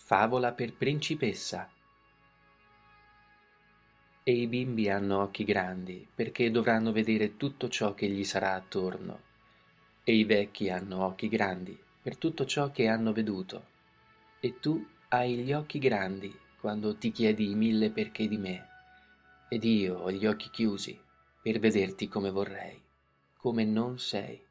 Favola per principessa. E i bimbi hanno occhi grandi perché dovranno vedere tutto ciò che gli sarà attorno, e i vecchi hanno occhi grandi per tutto ciò che hanno veduto, e tu hai gli occhi grandi quando ti chiedi i mille perché di me, ed io ho gli occhi chiusi per vederti come vorrei, come non sei.